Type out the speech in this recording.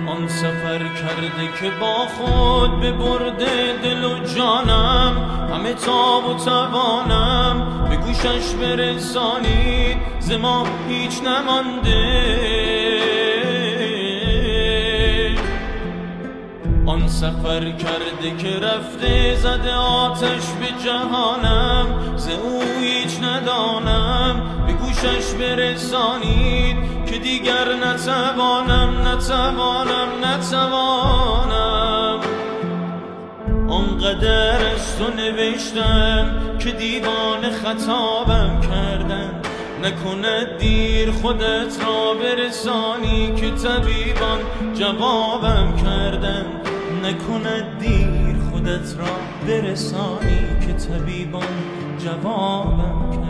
آن سفر کرده که با خود ببرده دل و جانم، همه تاب و توانم به گوشش برسانید، ز ما هیچ نمانده. آن سفر کرده که رفته زده آتش به جهانم، ز او هیچ ندانم به گوشش برسانید، که دیگر نتوانم. آنقدر از تو نوشتم که دیوانه خطابم کردن، نکند دیر خودت را برسانی که طبیبان جوابم کردن. نکند دیر خودت را برسانی که طبیبان جوابم کردن.